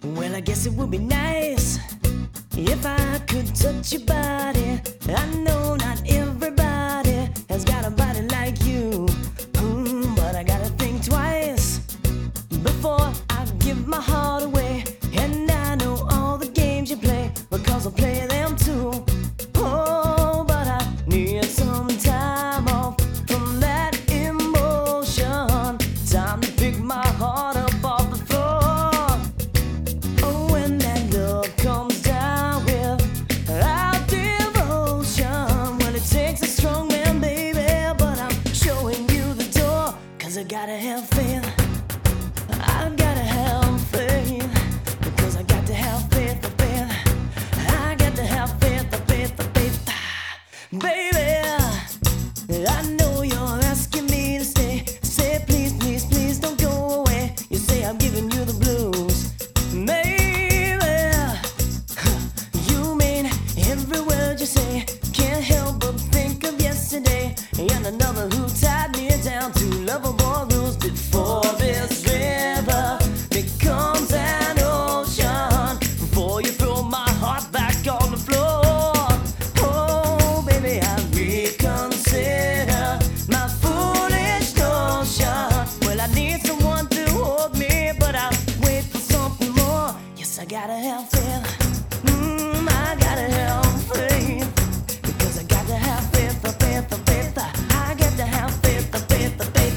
Well, I guess it would be nice if I could touch your body. I know not everybody has got a body like you, but I gotta think twice before I give my heart away. And I know all the games you play, because I'll play them too. Oh, but I need some time off from that emotion. Time to pick my heart up off the floor. Oh, when that love comes down without devotion, well, it takes a strong man, baby, but I'm showing you the door. 'Cause I gotta have faith, I gotta have faith, because I got to have faith, faith. I got to have faith, faith, faith. Baby, I know you're asking me to stay. Say please, please, please don't go away. You say I'm giving you the blues. Maybe you mean every word you say. Can't help but think of yesterday and another who tied me down to lovable rules. Before this river becomes an ocean, before you throw my heart back on the floor. Oh, baby, I reconsider my foolish notion. Well, I need someone to hold me, but I wait for something more. Yes, I gotta have faith. I gotta have faith, because I got to have faith, faith, faith. I got to have faith, faith, faith.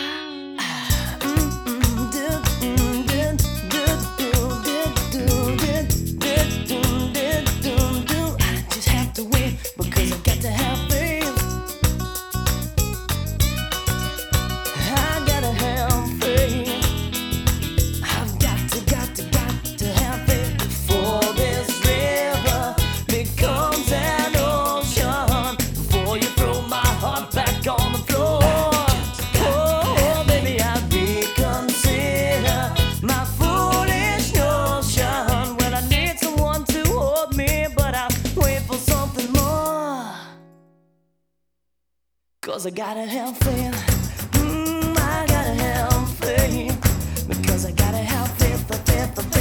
I just have to wait, because I got to have faith. I gotta have faith. I've got to have faith before this river becomes an ocean, before you throw my heart back on the floor. Oh, baby, I reconsider my foolish notion. Well, I need someone to hold me, but I wait for something more. 'Cause I gotta have faith. I gotta have faith, because I gotta have faith, faith, faith.